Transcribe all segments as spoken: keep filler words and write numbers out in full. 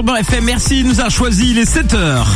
Beurre F M. Merci, il nous a choisi, il est sept heures.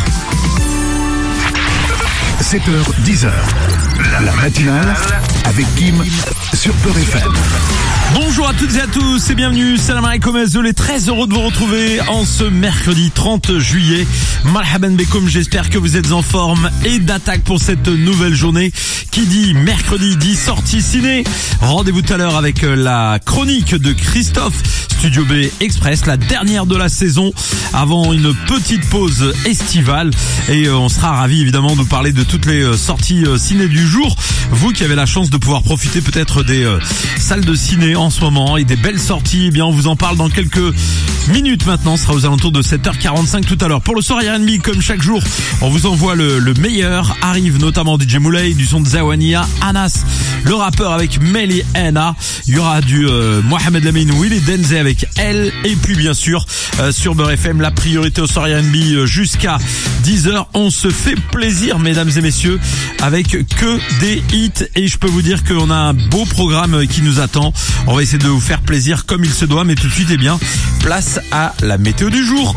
sept heures, dix heures. La, la matinale avec Kim sur Beurre F M. Bonjour à toutes et à tous et bienvenue. Salam alaikum, les très heureux de vous retrouver en ce mercredi trente juillet. Marhaban bekoum, j'espère que vous êtes en forme et d'attaque pour cette nouvelle journée. Qui dit mercredi dit sortie ciné. Rendez-vous tout à l'heure avec la chronique de Christophe, Studio B Express, la dernière de la saison avant une petite pause estivale. Et on sera ravis évidemment de vous parler de toutes les sorties ciné du jour. Vous qui avez la chance de pouvoir profiter peut-être des salles de ciné en ce moment et des belles sorties, eh bien on vous en parle dans quelques minutes maintenant. Ce sera aux alentours de sept heures quarante-cinq tout à l'heure. Pour le soir R and B, comme chaque jour, on vous envoie le, le meilleur. Arrive notamment D J Moulay, du son de Zawania, Anas, le rappeur avec Meli Ena. Il y aura du euh, Mohamed Lamine, Willy Denze avec elle. Et puis bien sûr, euh, sur Beurre F M, la priorité au soir R and B euh, jusqu'à dix heures. On se fait plaisir, mesdames et messieurs, avec que des hits. Et je peux vous dire qu'on a un beau programme qui nous attend. On va essayer de vous faire plaisir comme il se doit, mais tout de suite, eh bien, place à la météo du jour.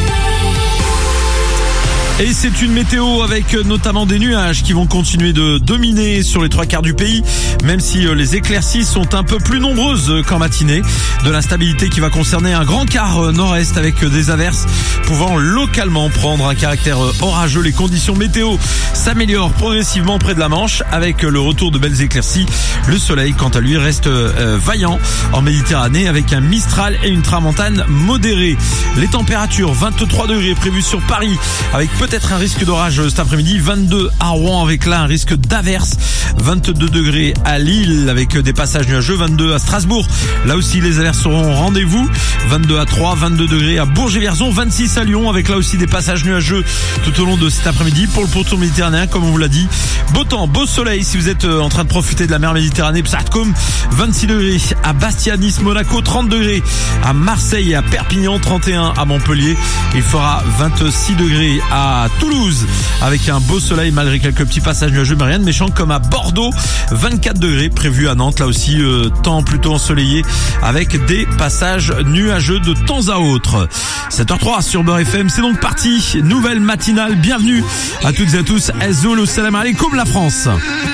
Et c'est une météo avec notamment des nuages qui vont continuer de dominer sur les trois quarts du pays, même si les éclaircies sont un peu plus nombreuses qu'en matinée. De l'instabilité qui va concerner un grand quart nord-est avec des averses pouvant localement prendre un caractère orageux. Les conditions météo s'améliorent progressivement près de la Manche avec le retour de belles éclaircies. Le soleil, quant à lui, reste euh, vaillant en Méditerranée avec un Mistral et une tramontane modérée. Les températures, vingt-trois degrés prévus sur Paris avec peut-être un risque d'orage cet après-midi, vingt-deux à Rouen avec là un risque d'averse, vingt-deux degrés à Lille avec des passages nuageux, vingt-deux à Strasbourg, là aussi les averses seront au rendez-vous, vingt-deux à Troyes, vingt-deux degrés à Bourg-et-Vierzon, vingt-six à Lyon avec là aussi des passages nuageux tout au long de cet après-midi. Pour le pourtour méditerranéen, comme on vous l'a dit, beau temps, beau soleil si vous êtes en train de profiter de la mer Méditerranée, Psatcom, vingt-six degrés à Bastia, Nice, Monaco, trente degrés à Marseille et à Perpignan, trente et un à Montpellier, il fera vingt-six degrés à à Toulouse avec un beau soleil malgré quelques petits passages nuageux, mais rien de méchant, comme à Bordeaux, vingt-quatre degrés prévus à Nantes, là aussi euh, temps plutôt ensoleillé avec des passages nuageux de temps à autre. sept heures trois sur Beurre F M, c'est donc parti, nouvelle matinale, bienvenue à toutes et à tous. Azoul, salam alaikum la France.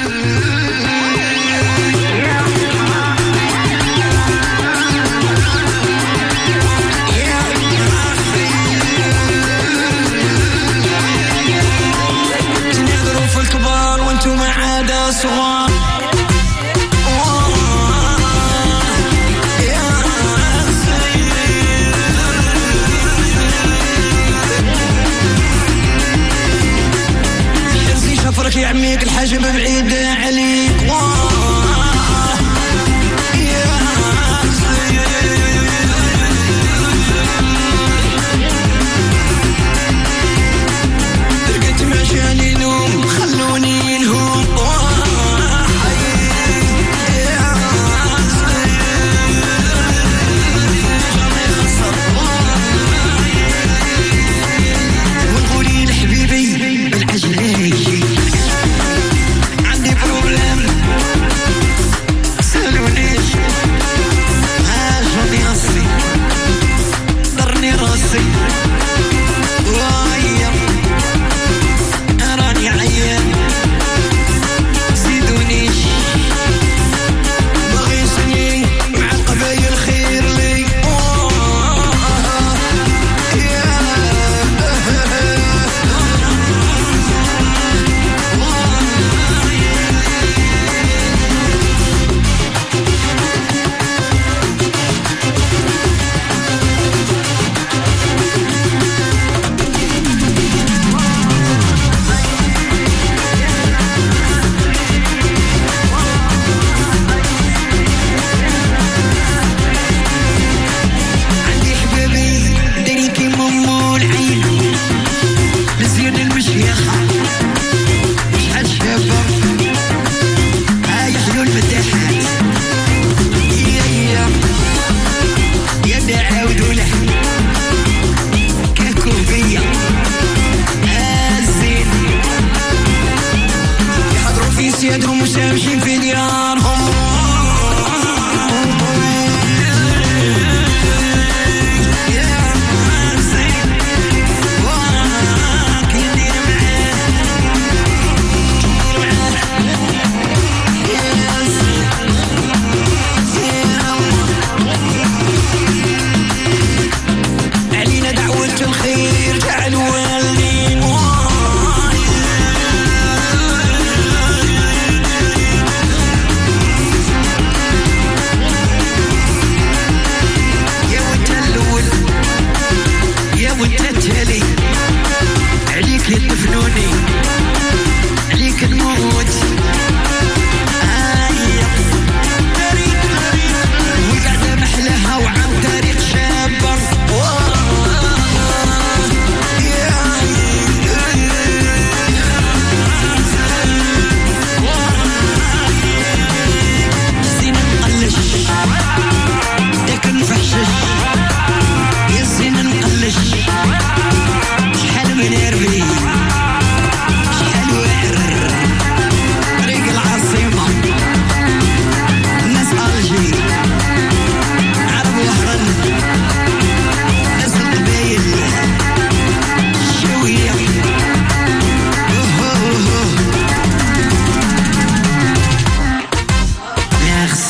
صغار يرزي شفرك يعميك الحاجب بعيد عليك رقيت معشاني نوم خلوني نهوم عندي بروبلم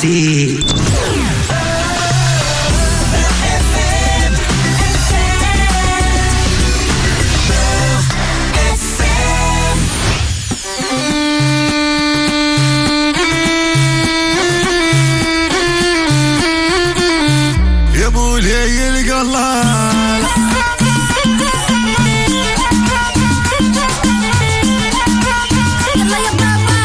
نسيت. يا مولاي القلال يلا يا بابا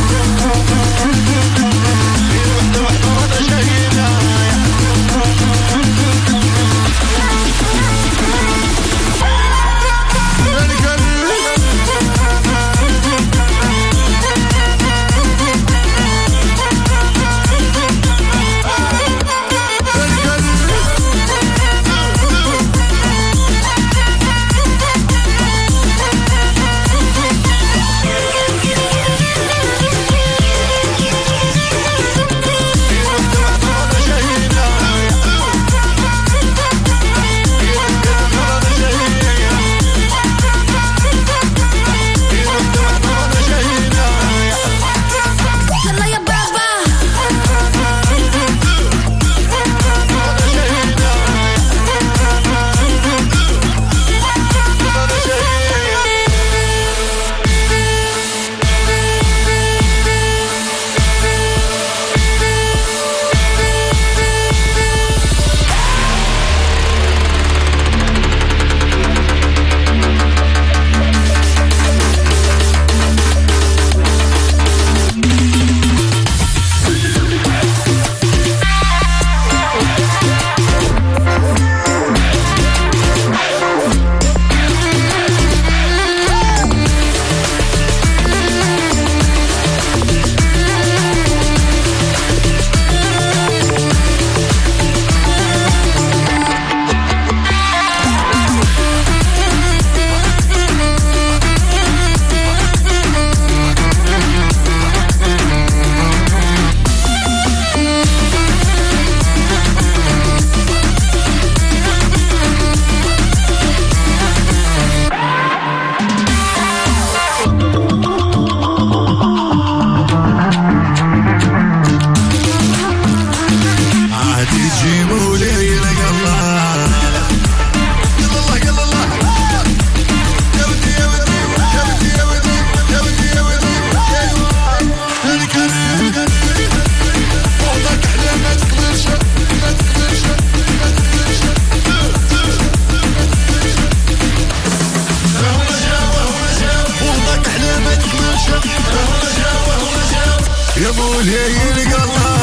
يا مولاي القلال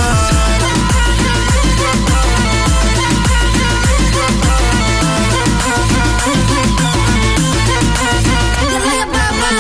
يلا يا بابا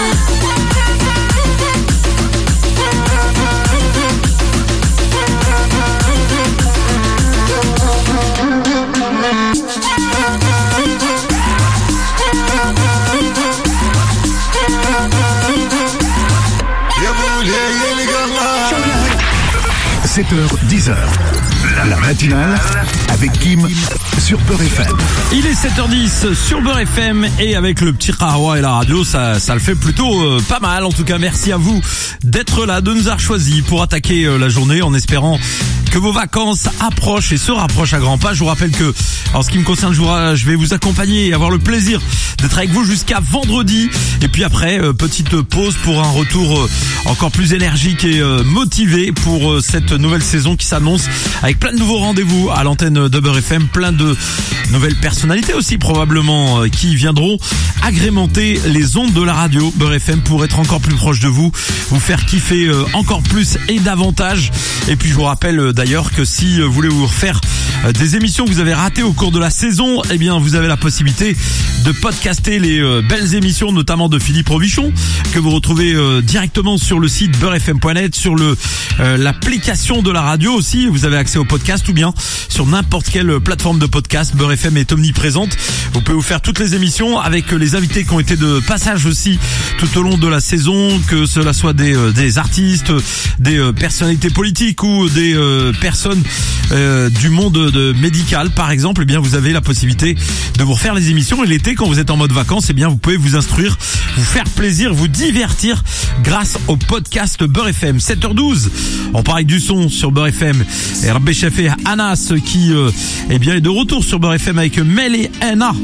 يا مولاي القلال sept heures, dix heures. La matinale avec Kim sur Beurre F M. Il est sept heures dix sur Beurre F M et avec le petit Kahwa et la radio, ça, ça le fait plutôt euh, pas mal. En tout cas, merci à vous d'être là, de nous avoir choisis pour attaquer euh, la journée en espérant que vos vacances approchent et se rapprochent à grands pas. Je vous rappelle que, en ce qui me concerne, je vais vous accompagner et avoir le plaisir d'être avec vous jusqu'à vendredi. Et puis après, euh, petite pause pour un retour euh, encore plus énergique et euh, motivé pour euh, cette nouvelle saison qui s'annonce avec plein de nouveaux rendez-vous à l'antenne de Beurre F M, plein de nouvelles personnalités aussi probablement euh, qui viendront agrémenter les ondes de la radio Beurre F M pour être encore plus proche de vous, vous faire kiffer euh, encore plus et davantage. Et puis je vous rappelle euh, d'ailleurs que si euh, vous voulez vous refaire euh, des émissions que vous avez ratées au cours de la saison, eh bien vous avez la possibilité de podcaster les euh, belles émissions, notamment de Philippe Robichon, que vous retrouvez euh, directement sur le site beurre f m point net, sur le euh, l'application de la radio aussi. Vous avez accès au podcast ou bien sur n'importe quelle plateforme de podcast. Beurre F M est omniprésente. Vous pouvez vous faire toutes les émissions avec les invités qui ont été de passage aussi tout au long de la saison, que cela soit des euh, des artistes, des euh, personnalités politiques ou des euh, personnes euh, du monde de médical par exemple, eh bien vous avez la possibilité de vous refaire les émissions. Et l'été, quand vous êtes en mode vacances, eh bien vous pouvez vous instruire, vous faire plaisir, vous divertir grâce au podcast Beurre F M. sept heures douze, on parle du son sur Beurre F M. Et Rabbi Chef et Anas qui euh, eh bien est de retour sur Beurre F M avec Mel et Anna.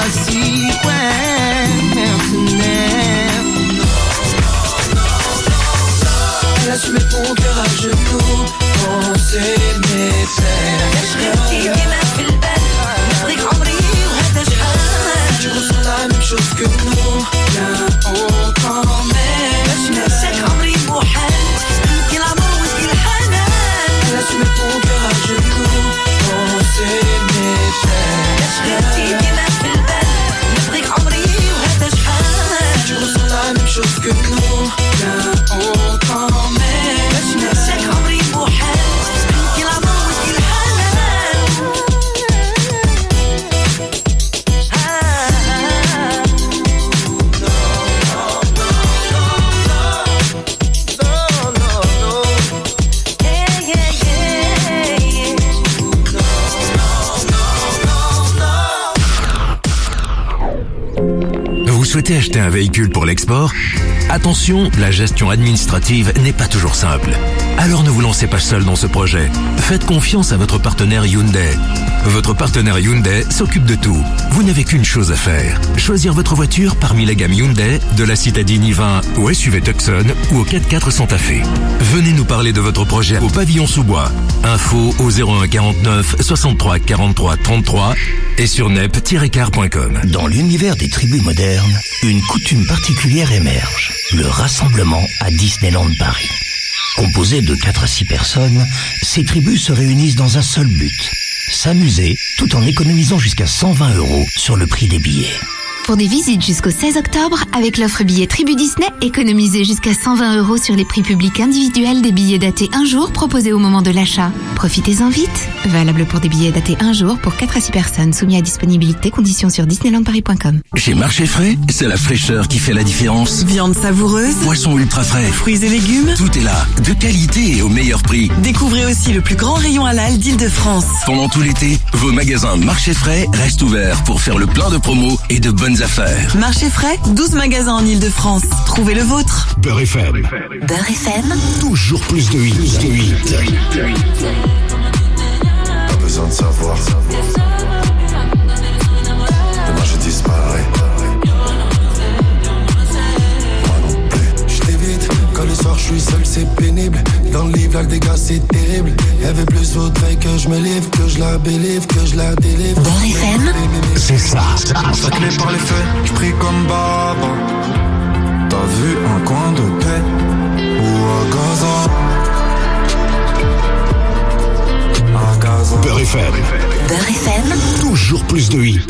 Je mets mon cœur à genoux quand c'est mes peines. Tu ressens la même chose que nous, bien on t'emmène. Là tu mets mon cœur à genoux quand c'est mes peines. Tu ressens la même chose que nous, bien on t'emmène. Vous souhaitez acheter un véhicule pour l'export ? Attention, la gestion administrative n'est pas toujours simple. Alors ne vous lancez pas seul dans ce projet. Faites confiance à votre partenaire Hyundai. Votre partenaire Hyundai s'occupe de tout. Vous n'avez qu'une chose à faire. Choisir votre voiture parmi la gamme Hyundai, de la citadine i vingt au S U V Tucson ou au quatre quatre Santa Fe. Venez nous parler de votre projet au pavillon sous-bois. Info au zéro un quarante-neuf soixante-trois quarante-trois trente-trois et sur nep tiret car point com. Dans l'univers des tribus modernes, une coutume particulière émerge. Le rassemblement à Disneyland Paris. Composé de quatre à six personnes, ces tribus se réunissent dans un seul but. S'amuser tout en économisant jusqu'à cent vingt euros sur le prix des billets. Pour des visites jusqu'au seize octobre, avec l'offre billet Tribu Disney, économisez jusqu'à cent vingt euros sur les prix publics individuels des billets datés un jour proposés au moment de l'achat. Profitez-en vite. Valable pour des billets datés un jour pour quatre à six personnes, soumis à disponibilité, conditions sur disneyland paris point com. Chez Marché Frais, c'est la fraîcheur qui fait la différence. Viande savoureuse, Poisson ultra frais, fruits et légumes, tout est là, de qualité et au meilleur prix. Découvrez aussi le plus grand rayon halal d'Île-de-France. Pendant tout l'été, vos magasins Marché Frais restent ouverts pour faire le plein de promos et de bonnes affaires. Marché Frais, douze magasins en Île-de-France. Trouvez le vôtre. Beurre F M. Beurre F M. Toujours plus de hits. De hits. Pas besoin de savoir. Demain je disparais. Moi non plus. Je t'évite. Quand le soir je suis seul c'est pénible. Dans le livre avec des gars c'est terrible. Y'avait plus faudrait que je me livre, que je la bélivre, que je la délivre. Beurre F M. C'est ça. Saclé par les faits, je prie comme Baba. T'as vu un coin de paix ou à Gaza? À Gaza. Beurre F M. Beurre F M. Toujours plus de hits.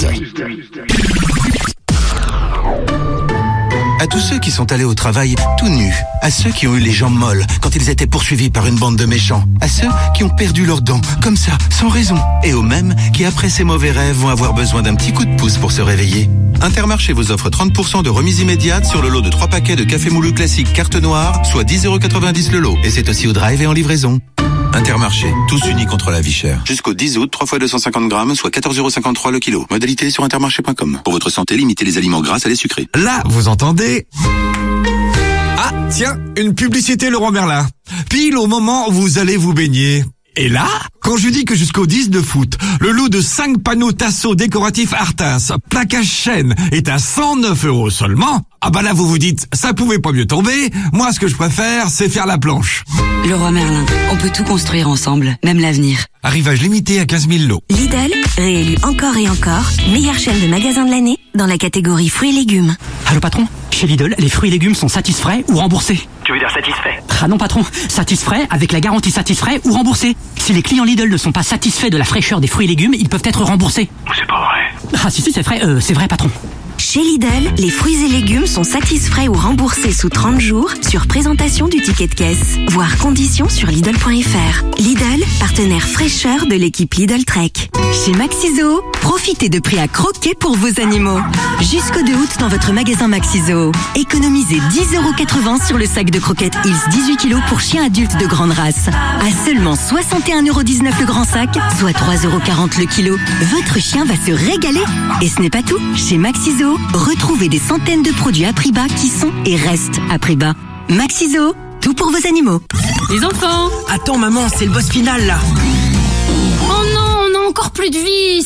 À tous ceux qui sont allés au travail tout nus, à ceux qui ont eu les jambes molles quand ils étaient poursuivis par une bande de méchants, à ceux qui ont perdu leurs dents, comme ça, sans raison, et aux mêmes qui, après ces mauvais rêves, vont avoir besoin d'un petit coup de pouce pour se réveiller. Intermarché vous offre trente pour cent de remise immédiate sur le lot de trois paquets de café moulu classique carte noire, soit dix euros quatre-vingt-dix le lot, et c'est aussi au drive et en livraison. Intermarché, tous unis contre la vie chère. Jusqu'au dix août, trois fois deux cent cinquante grammes, soit quatorze euros cinquante-trois le kilo. Modalité sur intermarché point com. Pour votre santé, limitez les aliments gras à les sucrés. Là, vous entendez? Ah, tiens, une publicité Leroy Merlin. Pile au moment où vous allez vous baigner. Et là, quand je dis que jusqu'au dix de foot, le lot de cinq panneaux Tasso décoratifs Artas, plaquage chêne, est à cent neuf euros seulement, ah bah là vous vous dites, ça pouvait pas mieux tomber, moi ce que je préfère, c'est faire la planche. Leroy Merlin, on peut tout construire ensemble, même l'avenir. Arrivage limité à quinze mille lots. Lidl, réélu encore et encore, meilleure chaîne de magasins de l'année dans la catégorie fruits et légumes. Allô patron, chez Lidl, les fruits et légumes sont satisfaits ou remboursés. Tu veux dire satisfait? Ah non patron, satisfaits avec la garantie satisfait ou remboursé. Si les clients Lidl ne sont pas satisfaits de la fraîcheur des fruits et légumes, ils peuvent être remboursés. C'est pas vrai. Ah si si c'est vrai, euh, c'est vrai patron. Chez Lidl, les fruits et légumes sont satisfaits ou remboursés sous trente jours sur présentation du ticket de caisse. Voir conditions sur Lidl point F R. Lidl, partenaire fraîcheur de l'équipe Lidl Trek. Chez Maxiso, profitez de prix à croquer pour vos animaux. Jusqu'au deux août dans votre magasin Maxiso. Économisez dix euros quatre-vingts sur le sac de croquettes Hills dix-huit kilos pour chiens adultes de grande race. À seulement soixante et un euros dix-neuf le grand sac, soit trois euros quarante le kilo. Votre chien va se régaler. Et ce n'est pas tout. Chez Maxiso, retrouvez des centaines de produits à prix bas qui sont et restent à prix bas. Maxiso, tout pour vos animaux. Les enfants! Attends maman, c'est le boss final là. Oh non, on a encore plus de vis.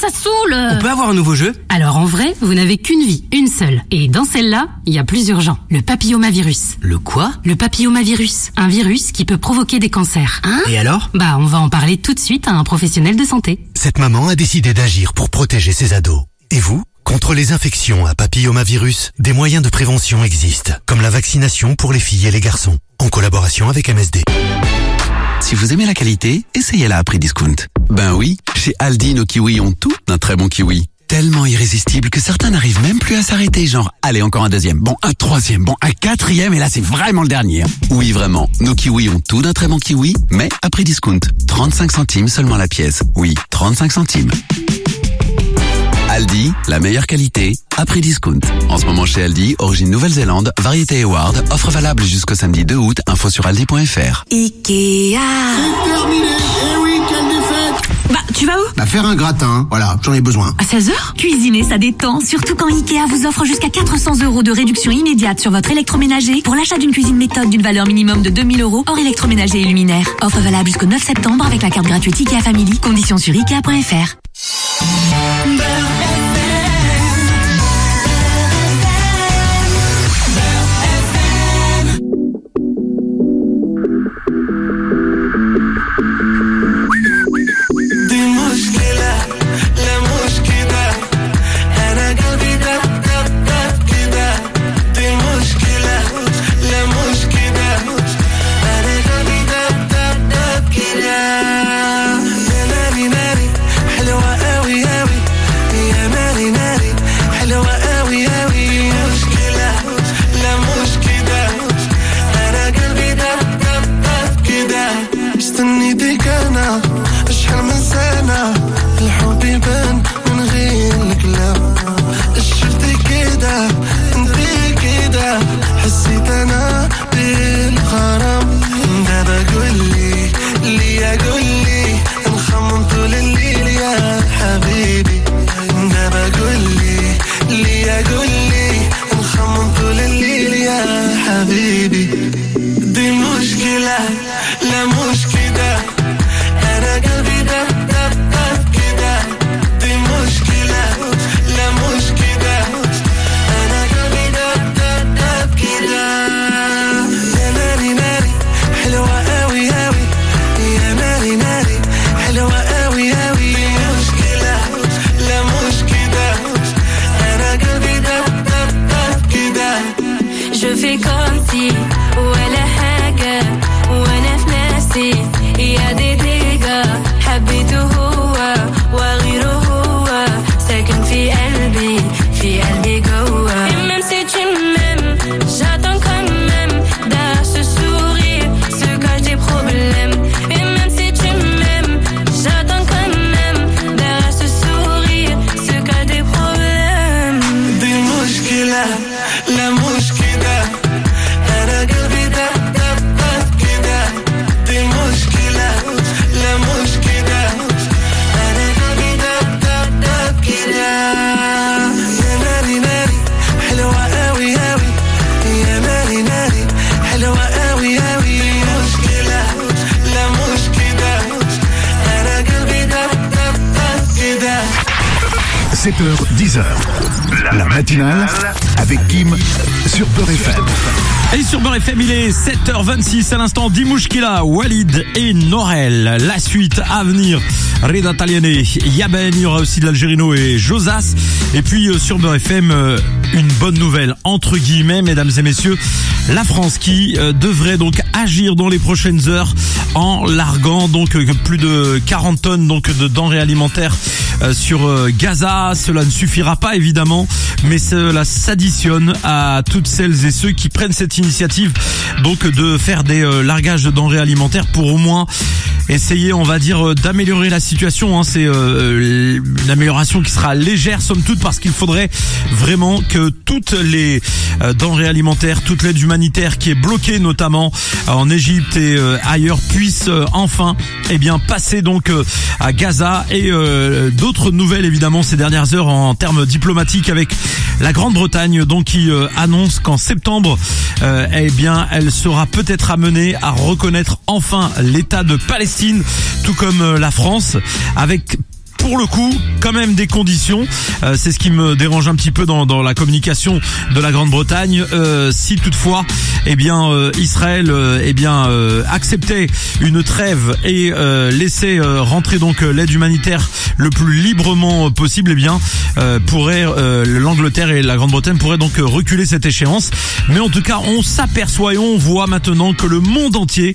ça saoule. On peut avoir un nouveau jeu? Alors en vrai, vous n'avez qu'une vie, une seule. Et dans celle-là, il y a plus urgent. Le papillomavirus. Le quoi? Le papillomavirus. Un virus qui peut provoquer des cancers. Hein? Et alors? Bah, on va en parler tout de suite à un professionnel de santé. Cette maman a décidé d'agir pour protéger ses ados. Et vous? Contre les infections à papillomavirus, des moyens de prévention existent, comme la vaccination pour les filles et les garçons, en collaboration avec M S D. Si vous aimez la qualité, essayez-la à prix discount. Ben oui, chez Aldi, nos kiwis ont tout d'un très bon kiwi. Tellement irrésistible que certains n'arrivent même plus à s'arrêter, genre, allez, encore un deuxième, bon, un troisième, bon, un quatrième, et là, c'est vraiment le dernier. Oui, vraiment, nos kiwis ont tout d'un très bon kiwi, mais à prix discount. trente-cinq centimes seulement la pièce. Oui, trente-cinq centimes. Aldi, la meilleure qualité, à prix discount. En ce moment chez Aldi, origine Nouvelle-Zélande, variété Eward, offre valable jusqu'au samedi deux août, info sur aldi point f r. Ikea. C'est terminé. Eh oui, quelle défaite. Bah, tu vas où? Bah, faire un gratin, voilà, j'en ai besoin. À seize heures? Cuisiner, ça détend. Surtout quand Ikea vous offre jusqu'à quatre cents euros de réduction immédiate sur votre électroménager pour l'achat d'une cuisine méthode d'une valeur minimum de deux mille euros hors électroménager et luminaire. Offre valable jusqu'au neuf septembre avec la carte gratuite Ikea Family. Conditions sur ikea point f r. sept heures, dix heures. La matinale avec Kim sur Beurre F M. Et sur Beurre F M, il est sept heures vingt-six à l'instant. Dimouchkila, Walid et Norel. La suite à venir, Reda Taliene, Yaben, il y aura aussi de l'Algérino et Josas. Et puis euh, sur Beurre F M, euh, une bonne nouvelle, entre guillemets, mesdames et messieurs. La France qui euh, devrait donc agir dans les prochaines heures en larguant donc euh, plus de quarante tonnes donc de denrées alimentaires euh, sur euh, Gaza. Cela ne suffira pas évidemment, mais cela s'additionne à toutes celles et ceux qui prennent cette initiative donc de faire des euh, largages de denrées alimentaires pour au moins essayer, on va dire, euh, d'améliorer la situation. Hein. C'est euh, une amélioration qui sera légère somme toute, parce qu'il faudrait vraiment que toutes les euh, denrées alimentaires, toute l'aide humanitaire qui est bloquée notamment euh, en Égypte et euh, ailleurs puisse euh, enfin eh bien passer donc euh, à Gaza. Et euh, d'autres nouvelles évidemment ces dernières heures en termes diplomatiques, avec la Grande-Bretagne donc qui euh, annonce qu'en septembre euh, eh bien elle sera peut-être amenée à reconnaître enfin l'État de Palestine, tout comme euh, la France, avec pour pour le coup, quand même des conditions. Euh, c'est ce qui me dérange un petit peu dans, dans la communication de la Grande-Bretagne. Euh, si toutefois, eh bien, euh, Israël, euh, eh bien, euh, acceptait une trêve et euh, laissait euh, rentrer donc euh, l'aide humanitaire le plus librement possible, eh bien, euh, pourrait euh, l'Angleterre et la Grande-Bretagne pourraient donc euh, reculer cette échéance. Mais en tout cas, on s'aperçoit et on voit maintenant que le monde entier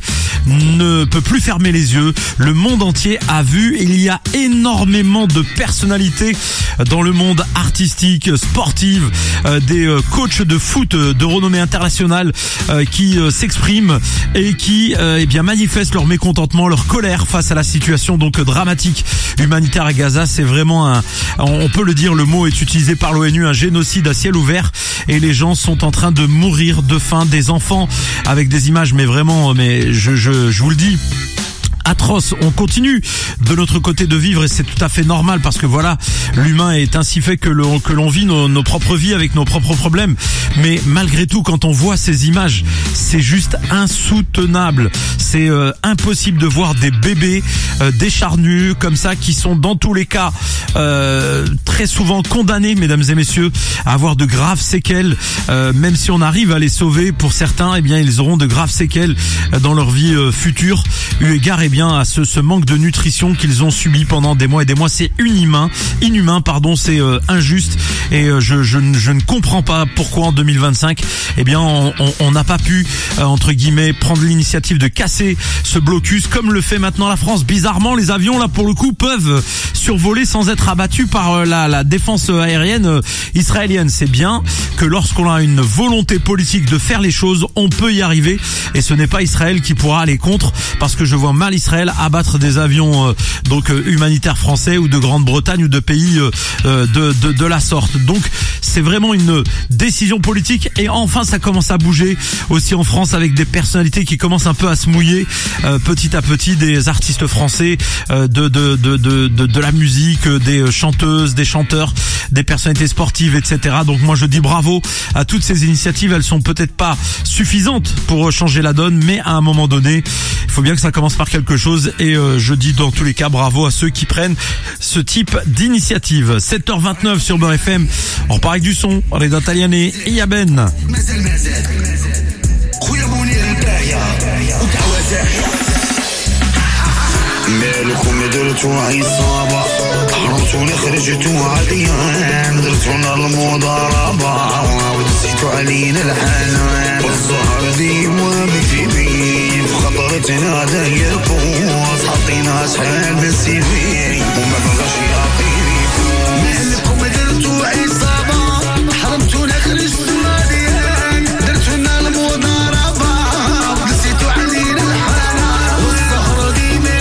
ne peut plus fermer les yeux. Le monde entier a vu. Il y a énormément de personnalités dans le monde artistique, sportif, euh, des euh, coachs de foot euh, de renommée internationale euh, qui euh, s'expriment et qui euh, eh bien manifestent leur mécontentement, leur colère face à la situation donc dramatique humanitaire à Gaza. C'est vraiment un, on peut le dire, le mot est utilisé par l'ONU, un génocide à ciel ouvert, et les gens sont en train de mourir de faim, des enfants avec des images mais vraiment, mais je je je vous le dis, atroce. On continue de notre côté de vivre et c'est tout à fait normal parce que voilà, l'humain est ainsi fait que l'on, que l'on vit nos, nos propres vies avec nos propres problèmes. Mais malgré tout, quand on voit ces images, c'est juste insoutenable. C'est euh, impossible de voir des bébés euh, décharnus comme ça qui sont dans tous les cas euh, très souvent condamnés, mesdames et messieurs, à avoir de graves séquelles. Euh, même si on arrive à les sauver, pour certains, eh bien ils auront de graves séquelles dans leur vie euh, future, eu égard eh bien à ce, ce manque de nutrition qu'ils ont subi pendant des mois et des mois. C'est inhumain, inhumain pardon, c'est euh, injuste et euh, je, je, je ne comprends pas pourquoi en deux mille vingt-cinq, eh bien on n'a pas pu euh, entre guillemets prendre l'initiative de casser ce blocus comme le fait maintenant la France. Bizarrement, les avions là pour le coup peuvent survoler sans être abattus par euh, la, la défense aérienne euh, israélienne. C'est bien que lorsqu'on a une volonté politique de faire les choses, on peut y arriver et ce n'est pas Israël qui pourra aller contre, parce que je vois mal Israël abattre des avions euh, donc euh, humanitaires français ou de Grande-Bretagne ou de pays euh, de, de, de la sorte. Donc c'est vraiment une décision politique et enfin ça commence à bouger aussi en France avec des personnalités qui commencent un peu à se mouiller euh, petit à petit, des artistes français euh, de, de, de, de, de, de la musique, des chanteuses, des chanteurs, des personnalités sportives, et cetera. Donc moi je dis bravo à toutes ces initiatives. Elles sont peut-être pas suffisantes pour changer la donne, mais à un moment donné, il faut bien que ça commence par quelque chose et euh, je dis dans tous les cas bravo à ceux qui prennent ce type d'initiative. sept heures vingt-neuf sur Beurre F M. On repart avec du son. Reda Taliani et Yaben. مالكم درتوا عصابة هربتوا خرجتوا عاديا درتونا المضاربة ودسيتوا علينا الحنان والزهر ديما مكتبين في خطرتنا داير بوز حطينا شحال بالسيفين وما بغاش يعطيني فوز. مالكم درتوا عصابة حرمتونا خرجتوا عاديا درتونا المضاربة ودسيتوا علينا الحنان والزهر ديما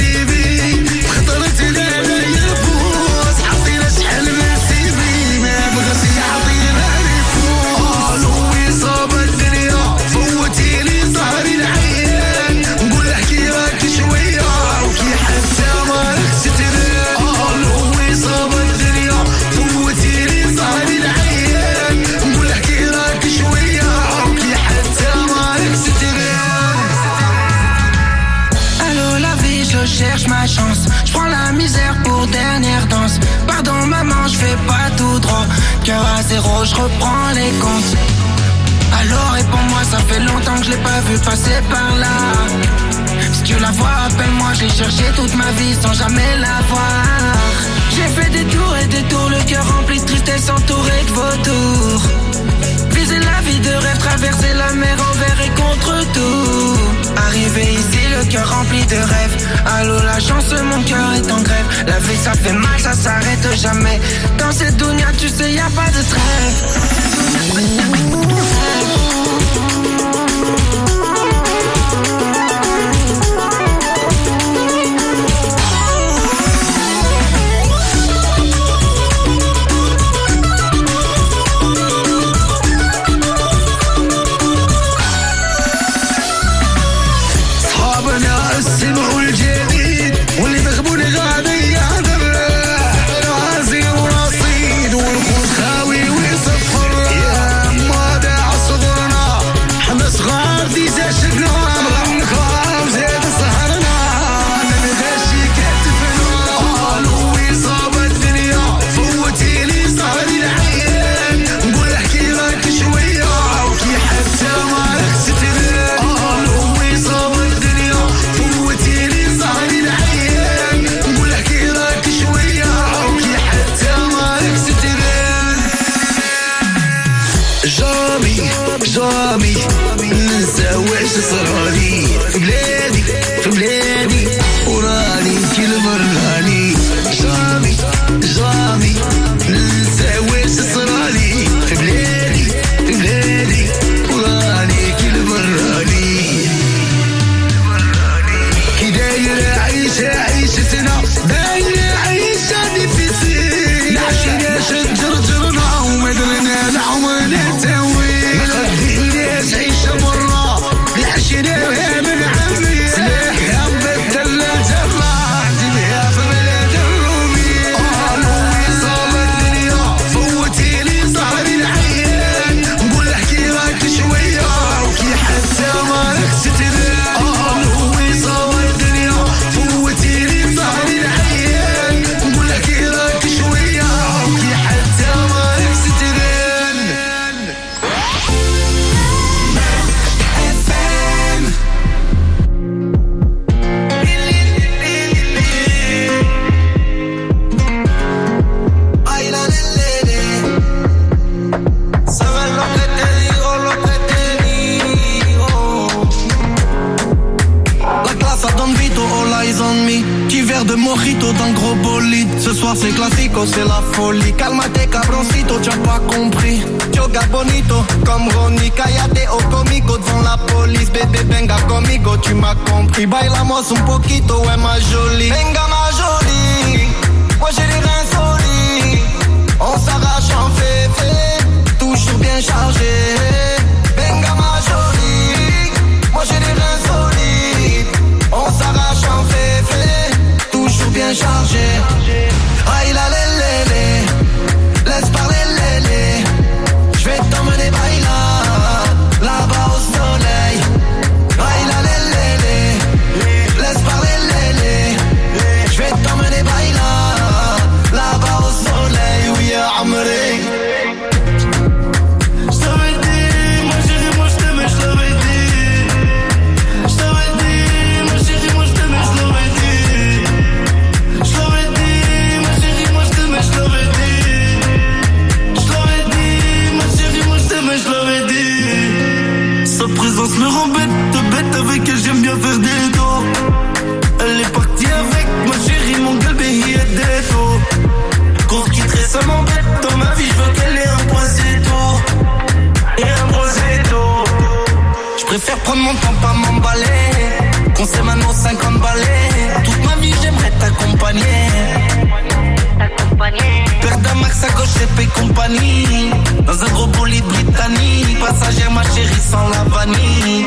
cherche ma chance, je prends la misère pour dernière danse. Pardon maman, je fais pas tout droit. Cœur à zéro, je reprends les comptes. Alors réponds-moi, ça fait longtemps que je l'ai pas vu passer par là. Si tu la vois, appelle-moi, j'ai cherché toute ma vie sans jamais la voir. J'ai fait des tours et des tours, le cœur rempli de tristesse entouré de vautours. Viser la vie de rêve, traverser la mer envers et contre tout. Arrivé ici, le cœur rempli de rêves. Allô la chance, mon cœur est en grève. La vie ça fait mal, ça s'arrête jamais. Dans cette dunya, tu sais, y a pas de trêve. خاوي وصفر يا ما داع صغرنا بلادي في بلادي وراني كل مرة راني جامي جامي ننسى واش صرالي في بلادي في بلادي وراني كل مرة راني كي داير عيشة عيشتنا داير عيشة ديفيسيل عشنا شجر جرنا وما درنا العمر تاوي ما خليناش عيشة برا عشناها من عمري سلاح هم الثلاجة الله جبها في بلاد الرومي قالوا صاب الدنيا فوتي لي صاحبي العيان نقول احكي لك شوية وكي حتى ما نكتتنا قالوا صاب الدنيا فوتي لي صاحبي العيان نقول احكي لك شوية وكي حتى ما نكتتنا Petit verre de mojito dans le gros bolide. Ce soir c'est classico, c'est la folie. Calmate cabroncito, tu as pas compris. Yoga bonito, comme Ronnie. Cállate o comico devant la police. Bébé venga conmigo, tu m'as compris. Bailamos un poquito, ouais ma jolie. Venga ma jolie, moi j'ai les reins solides. On s'arrache en féfé, toujours bien chargé. Venga ma jolie, moi j'ai les reins solides. On s'arrache en féfé, toujours bien chargé. Aïe la lé lé lé, laisse parler lé lé. J'vais t'emmener bailar, là-bas au soleil. Aïe la lé lé lé, laisse parler lé lé. J'vais t'emmener bailar, là-bas au soleil. Oui ya amré. J't'avais dit, ma chérie, moi j't'aimais, j't'avais dit. J't'avais dit, ma chérie, moi j't'aimais, j't'avais dit. J't'avais dit, ma chérie, moi j't'aimais, j't'avais dit. J't'avais dit, ma chérie, moi j't'aimais, j't'avais dit. Sa présence me rend bête, bête avec elle, j'aime bien faire des dos. Elle est partie avec ma chérie, mon galbé, il est des dos. Qu'on se quitterait, ça m'embête. Dans ma vie, je veux qu'elle ait un prosecco. Et un prosecco. Je préfère prendre mon temps, pas m'emballer. Qu'on sait maintenant cinquante balais. Toute ma vie, j'aimerais t'accompagner. Père d'Amax à gauche, et compagnie. Dans un gros bolide britannique. Passagère, ma chérie, sans la vanille.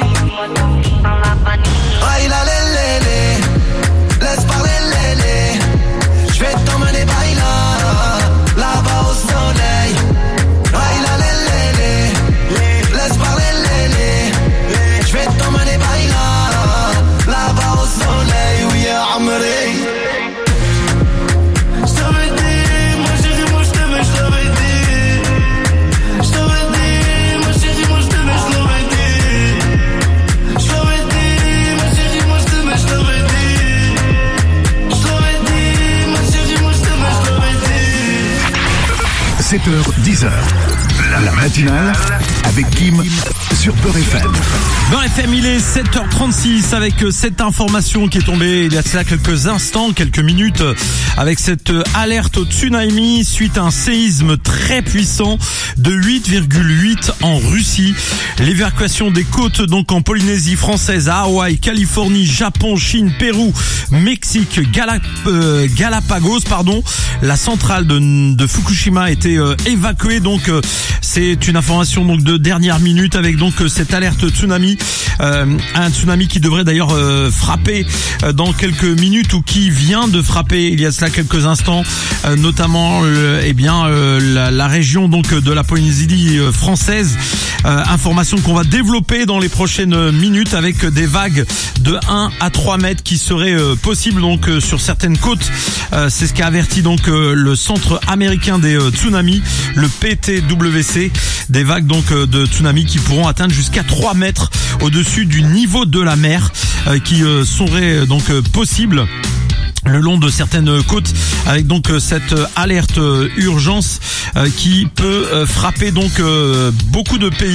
Aïe la lé lé lé, laisse parler lé lé. J'vais t'emmener bailar, là-bas au soleil. Aïe la lé lé lé, laisse parler lé lé. J'vais t'emmener bailar, là-bas au soleil. Oui ya amré. J't'avais dit, ma chérie, moi j't'aimais, j't'avais dit. J't'avais dit, ma chérie, moi j't'aimais, j't'avais dit. J't'avais dit, ma chérie, moi j't'aimais, j't'avais dit. J't'avais dit, ma chérie, moi j't'aimais, j't'avais dit. sept heures dix heures. La matinale avec Kim sur Peur F M. Dans F M, il est sept heures trente-six avec cette information qui est tombée il y a cela quelques instants, quelques minutes, avec cette alerte au tsunami suite à un séisme très puissant de huit virgule huit en Russie. L'évacuation des côtes donc en Polynésie française, à Hawaï, Californie, Japon, Chine, Pérou, Mexique, Galap euh, Galapagos, pardon. La centrale de, de Fukushima a été euh, évacuée, donc euh, c'est une information donc de dernière minute avec donc euh, cette alerte tsunami, euh, un tsunami qui devrait d'ailleurs euh, frapper euh, dans quelques minutes ou qui vient de frapper il y a cela quelques instants, euh, notamment euh, eh bien euh, la, la région donc de la Polynésie euh, française. Euh, information qu'on va développer dans les prochaines minutes avec des vagues de un à trois mètres qui seraient euh, possibles donc euh, sur certaines côtes. Euh, c'est ce qu'a averti donc euh, le Centre américain des euh, tsunamis, le P T W C, des vagues donc euh, de tsunamis qui pourront atteindre jusqu'à trois mètres au-dessus du niveau de la mer, euh, qui euh, seraient donc euh, possibles le long de certaines côtes, avec donc cette alerte urgence qui peut frapper donc beaucoup de pays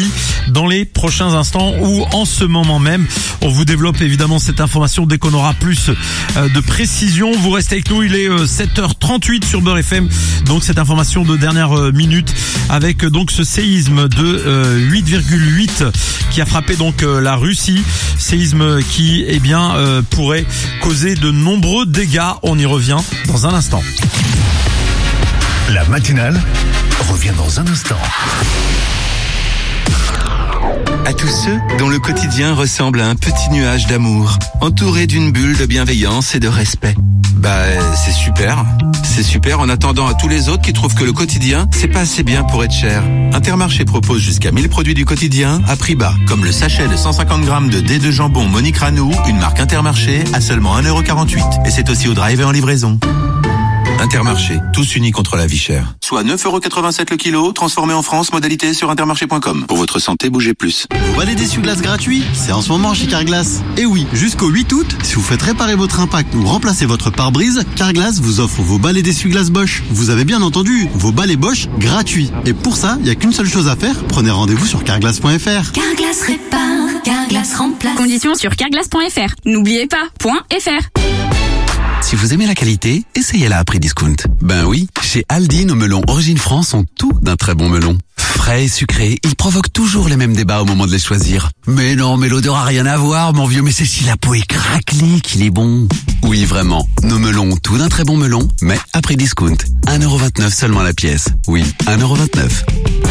dans les prochains instants ou en ce moment même. On vous développe évidemment cette information dès qu'on aura plus euh, de précision. Vous restez avec nous, il est euh, sept heures trente-huit sur Beurre F M. Donc cette information de dernière euh, minute avec euh, donc ce séisme de euh, huit virgule huit qui a frappé donc euh, la Russie. Séisme qui eh bien euh, pourrait causer de nombreux dégâts. On y revient dans un instant. La matinale revient dans un instant. À tous ceux dont le quotidien ressemble à un petit nuage d'amour, entouré d'une bulle de bienveillance et de respect. Bah, c'est super. C'est super en attendant à tous les autres qui trouvent que le quotidien, c'est pas assez bien pour être cher. Intermarché propose jusqu'à mille produits du quotidien à prix bas, comme le sachet de cent cinquante grammes de dés de jambon Monique Ranou, une marque Intermarché, à seulement un euro quarante-huit. Et c'est aussi au drive et en livraison. Intermarché, tous unis contre la vie chère. Soit neuf euros quatre-vingt-sept le kilo, transformé en France, modalité sur intermarché point com. Pour votre santé, bougez plus. Vous balais d'essuie-glace gratuit, c'est en ce moment chez Carglass. Et oui, jusqu'au huit août, si vous faites réparer votre impact ou remplacer votre pare-brise, Carglass vous offre vos balais d'essuie-glace Bosch. Vous avez bien entendu, vos balais Bosch gratuits. Et pour ça, il n'y a qu'une seule chose à faire, prenez rendez-vous sur carglass point f r. Carglass répare, Carglass remplace. Conditions sur carglass point f r. N'oubliez pas, .fr. Si vous aimez la qualité, essayez-la à prix discount. Ben oui, chez Aldi, nos melons Origine France ont tout d'un très bon melon. Frais et sucrés, ils provoquent toujours les mêmes débats au moment de les choisir. Mais non, mais l'odeur a rien à voir, mon vieux, mais c'est si la peau est craquelée qu'il est bon. Oui, vraiment, nos melons ont tout d'un très bon melon, mais à prix discount. un euro vingt-neuf seulement la pièce. Oui, un euro vingt-neuf.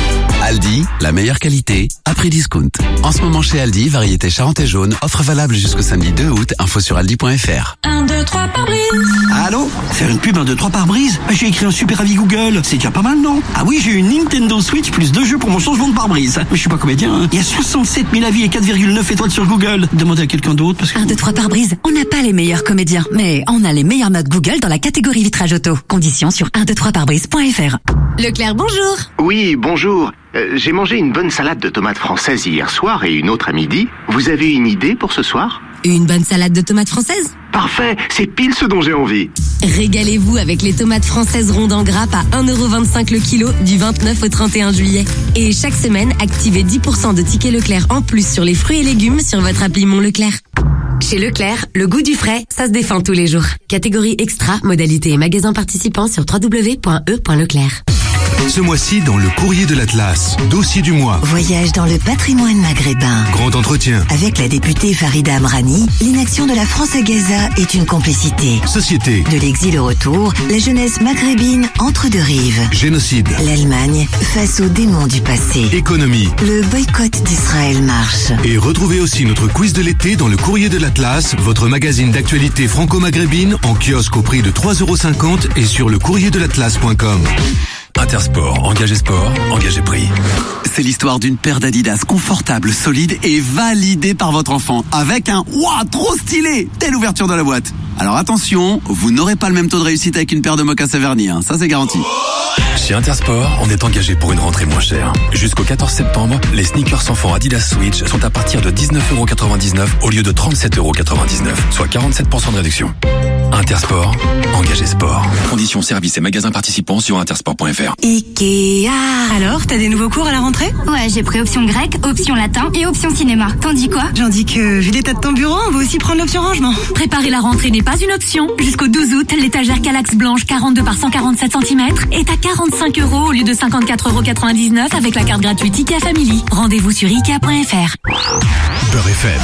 Aldi, la meilleure qualité, à prix discount. En ce moment chez Aldi, variété Charente et jaune, offre valable jusqu'au samedi deux août, info sur aldi point f r. un, deux, trois par brise. Allô? Faire une pub un, deux, trois par brise? J'ai écrit un super avis Google. C'est déjà pas mal, non? Ah oui, j'ai une Nintendo Switch plus deux jeux pour mon changement de pare-brise. Mais je suis pas comédien, hein. Il y a soixante-sept mille avis et quatre virgule neuf étoiles sur Google. Demandez à quelqu'un d'autre parce que... un, deux, trois par brise. On n'a pas les meilleurs comédiens, mais on a les meilleures notes Google dans la catégorie vitrage auto. Conditions sur un, deux, trois par brise point f r. Leclerc, bonjour. Oui, bonjour. Euh, j'ai mangé une bonne salade de tomates françaises hier soir et une autre à midi. Vous avez une idée pour ce soir? Une bonne salade de tomates françaises? Parfait, c'est pile ce dont j'ai envie. Régalez-vous avec les tomates françaises rondes en grappe à un euro vingt-cinq le kilo du vingt-neuf au trente et un juillet. Et chaque semaine, activez dix pour cent de tickets Leclerc en plus sur les fruits et légumes sur votre appli Mon Leclerc. Chez Leclerc, le goût du frais, ça se défend tous les jours. Catégorie extra, modalité et magasin participant sur w w w point e point leclerc. Ce mois-ci, dans le courrier de l'Atlas, dossier du mois. Voyage dans le patrimoine maghrébin. Grand entretien. Avec la députée Farida Amrani, l'inaction de la France à Gaza est une complicité. Société. De l'exil au retour, la jeunesse maghrébine entre deux rives. Génocide. L'Allemagne face aux démons du passé. Économie. Le boycott d'Israël marche. Et retrouvez aussi notre quiz de l'été dans le courrier de l'Atlas, votre magazine d'actualité franco-maghrébine en kiosque au prix de trois euros cinquante et sur le courrier de l'atlas point com. Intersport, engagé sport, engagé prix. C'est l'histoire d'une paire d'Adidas confortable, solide et validée par votre enfant. Avec un « Ouah, trop stylé !» Telle ouverture de la boîte. Alors attention, vous n'aurez pas le même taux de réussite avec une paire de mocassins vernis, hein. Ça c'est garanti. Chez Intersport, on est engagé pour une rentrée moins chère. Jusqu'au quatorze septembre, les sneakers enfants Adidas Switch sont à partir de dix-neuf euros quatre-vingt-dix-neuf au lieu de trente-sept euros quatre-vingt-dix-neuf, soit quarante-sept pour cent de réduction. Intersport, engagé sport. Conditions, services et magasins participants sur intersport point f r. Ikea. Alors, t'as des nouveaux cours à la rentrée? Ouais, j'ai pris option grec, option latin et option cinéma. T'en dis quoi? J'en dis que, vu l'état de ton bureau, on va aussi prendre l'option rangement. Préparer la rentrée n'est pas une option. Jusqu'au douze août, l'étagère Calax blanche quarante-deux par cent quarante-sept centimètres est à quarante-cinq euros au lieu de cinquante-quatre euros quatre-vingt-dix-neuf avec la carte gratuite Ikea Family. Rendez-vous sur ikea point f r. Beurre F M.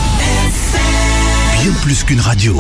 Bien plus qu'une radio.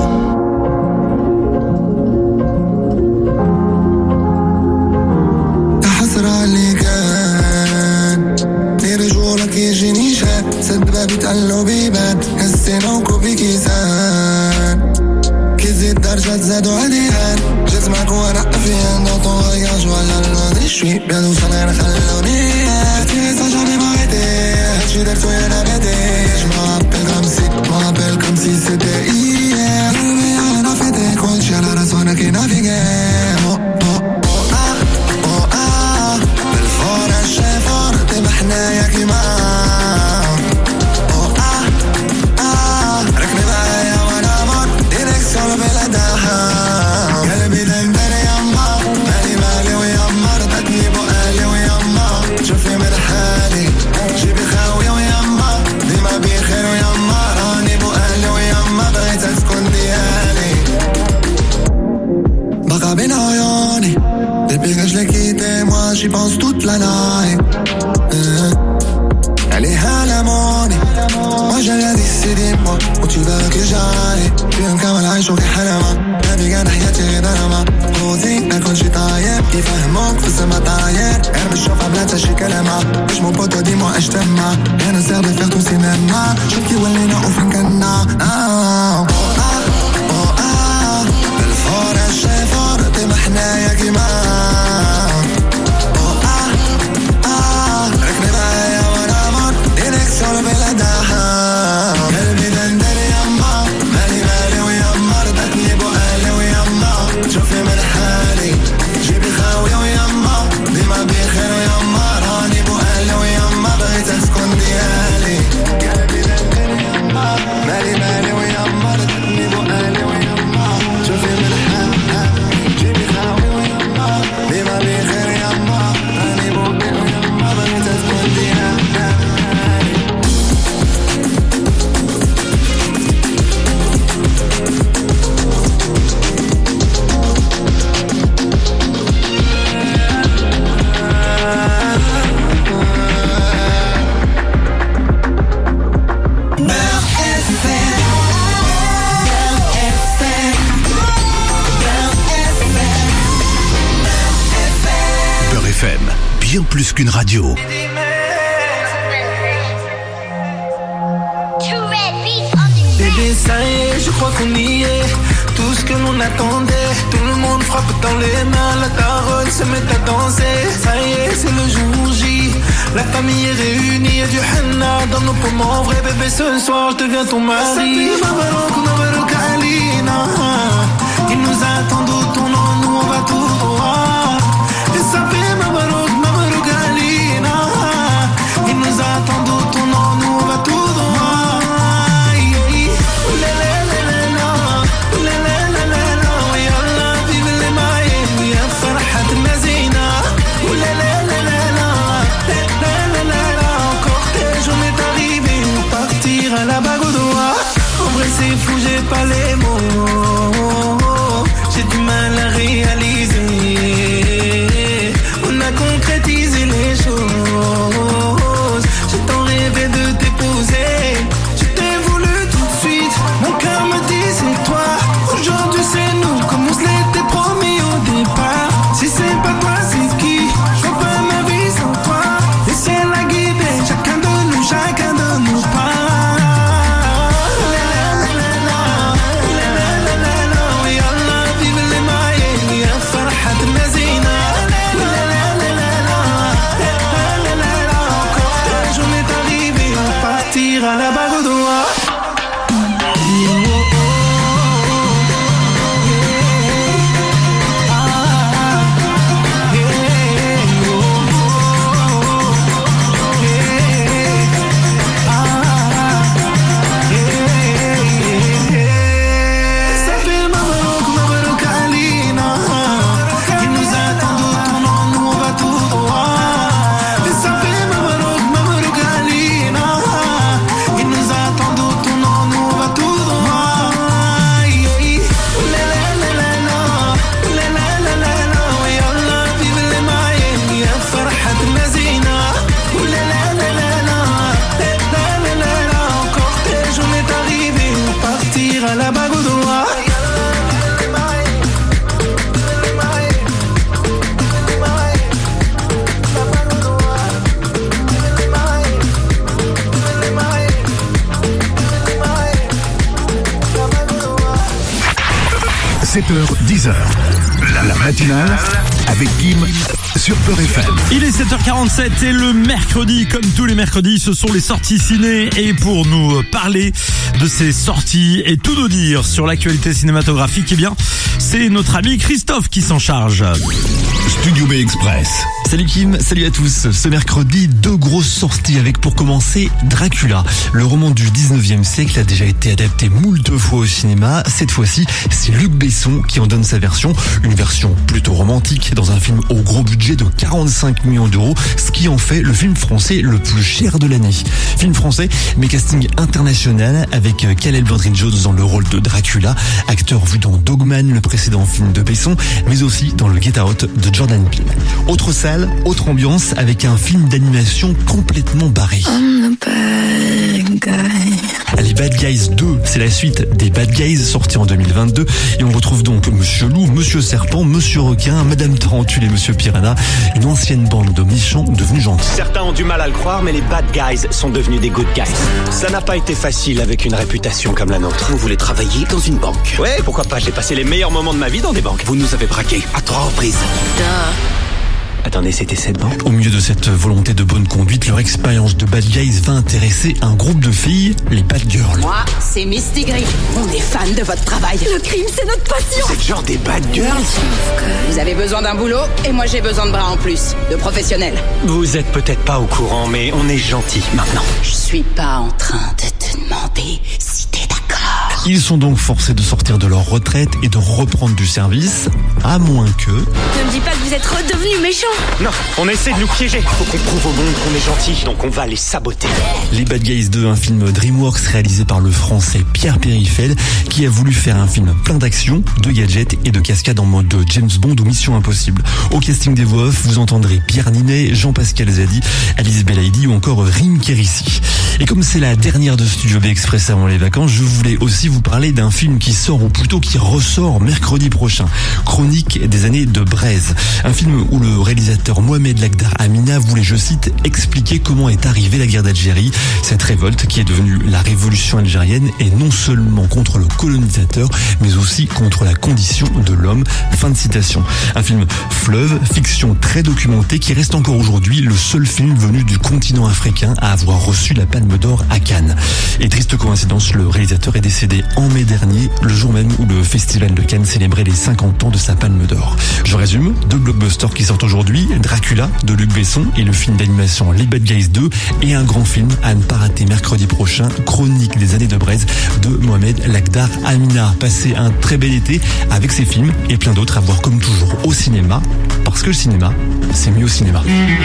يجيني شاد سد بابي تعلو بيبان هالسنة وكوبي كيسان كيزيد درجات زادو عديان جيت معاك وانا فيان دون طون غياج ولا الماضي شوي بيانو صغير خلوني جيتي ساجوني بغيتي هادشي درتو يا انا بديش ما عبل كمسي ما عبل كمسي سيتي ايه قلبي انا فيتي كلشي على راسو انا كي نافيغي حنايا كيما او اه اه ركبي معايا وانا مر ديريكسيون بلادها قلبي دندن يما مالي مالي ويما ردتني بقالي ويما شوفي j'y pense toute la night. euh. Elle est à la monnaie. Moi j'ai rien décidé, moi où tu veux que j'aille. فيهم كامل عيشوا في حلمة ما بقى حياتي غير درما خوذي نكون شي طاير يفهموك في السما طاير ارمي الشوفة بلا تشي كلمة مش مو بوتو ديمو اش تما انا سير دي فيغ تو سينما شوف كي ولينا وفين كنا بالفور الشيفور ديما حنايا كيما ركني معايا وانا مون ديريكسيون بلا داحة قلبي دندر يما مالي مالي ويما ردتني بقالي ويما شوفي من حالي جيبي خاوي ويما ديما بخير ويما راني بقالي ويما بغيت اسكن ديالي قلبي دندر يما مالي مالي ويما ردتني بقالي ويما شوفي من حالي جيبي خاوي ويما ديما بخير يما راني بقالي ويما بغيت اسكن ديالي F M, bien plus qu'une radio. Bébé, ça y est, je crois qu'on y est. Tout ce que l'on attendait, tout le monde frappe dans les mains, la daronne se met à danser. Ça y est, c'est le jour J. La famille est réunie, y'a du henna dans nos poumons. En vrai, bébé, ce soir, je deviens ton mari. Il nous attend au tournant, nous on va tout droit. Et ça fait Mabarouk, Mabarouk Alina. Il nous attend au tournant, nous on va tout droit. À la bague au doigt. En vrai c'est fou, j'ai pas les mots. J'ai du mal à réaliser. On a concrétisé les choses. J'ai tant rêvé de t'épouser. Je t'ai voulu tout de suite. Mon cœur me dit c'est toi. Aujourd'hui c'est nous, comme on se l'était promis au départ. Si c'est pas toi c'est qui? Je vois pas ma vie sans toi. Laissez-la guider, chacun de nous, chacun de nous pas. À la bague au doigt. À la bague au doigt. sept heures, dix heures. La, la matinale avec Kim sur Peur F M. Il est sept heures quarante-sept et le mercredi, comme tous les mercredis, ce sont les sorties ciné. Et pour nous parler de ces sorties et tout nous dire sur l'actualité cinématographique, eh bien, c'est notre ami Christophe qui s'en charge. Studio B Express. Salut Kim, salut à tous. Ce mercredi, deux grosses sorties avec pour commencer Dracula. Le roman du dix-neuvième siècle a déjà été adapté moult fois au cinéma. Cette fois-ci, c'est Luc Besson qui en donne sa version. Une version plutôt romantique dans un film au gros budget de quarante-cinq millions d'euros, ce qui en fait le film français le plus cher de l'année. Film français, mais casting international avec Khaled Baldwin-Jones dans le rôle de Dracula, acteur vu dans Dogman, le précédent film de Besson, mais aussi dans le Get Out de Jordan Peele. Autre salle, autre ambiance avec un film d'animation complètement barré. Les Bad Guys deux, c'est la suite des Bad Guys sortis en deux mille vingt-deux et on retrouve donc Monsieur Loup, Monsieur Serpent, Monsieur Requin, Madame Tarentule et Monsieur Piranha, une ancienne bande de méchants devenus gentils. Certains ont du mal à le croire, mais les Bad Guys sont devenus des Good Guys. Ça n'a pas été facile avec une réputation comme la nôtre. Vous voulez travailler dans une banque? Ouais, pourquoi pas, j'ai passé les meilleurs moments de ma vie dans des banques. Vous nous avez braqués à trois reprises. Duh. Attendez, c'était cette banque? Au milieu de cette volonté de bonne conduite, leur expérience de Bad Guys va intéresser un groupe de filles, les Bad Girls. Moi, c'est Misty Gris. On est fan de votre travail. Le crime, c'est notre passion. Vous êtes genre des Bad Girls? Vous avez besoin d'un boulot et moi j'ai besoin de bras en plus, de professionnels. Vous êtes peut-être pas au courant, mais on est gentils maintenant. Je suis pas en train de te demander si t'es d'accord. Ils sont donc forcés de sortir de leur retraite et de reprendre du service, à moins que... Ne me dis pas que vous êtes redevenus méchants. Non, on essaie de nous piéger. Faut qu'on prouve au monde qu'on est gentil, donc on va les saboter. Les Bad Guys deux, un film DreamWorks réalisé par le français Pierre Périfel, qui a voulu faire un film plein d'action, de gadgets et de cascades en mode James Bond ou Mission Impossible. Au casting des voix off, vous entendrez Pierre Ninet, Jean-Pascal Zadi, Alice Belaïdi ou encore Rim Kérissi. Et comme c'est la dernière de Studio B Express avant les vacances, je voulais aussi vous parler d'un film qui sort, ou plutôt qui ressort mercredi prochain. Chronique des années de Braise. Un film où le réalisateur Mohamed Lagdar Amina voulait, je cite, expliquer comment est arrivée la guerre d'Algérie, cette révolte qui est devenue la révolution algérienne, et non seulement contre le colonisateur, mais aussi contre la condition de l'homme. Fin de citation. Un film fleuve, fiction très documentée, qui reste encore aujourd'hui le seul film venu du continent africain à avoir reçu la Palme d'Or à Cannes. Et triste coïncidence, le réalisateur est décédé en mai dernier, le jour même où le Festival de Cannes célébrait les cinquante ans de sa Palme d'Or. Je résume, deux blockbusters qui sortent aujourd'hui, Dracula de Luc Besson et le film d'animation Les Bad Guys deux, et un grand film à ne pas rater mercredi prochain, Chronique des années de Braise de Mohamed Lagdar Amina. Passez un très bel été avec ces films et plein d'autres à voir comme toujours au cinéma, parce que le cinéma, c'est mieux au cinéma.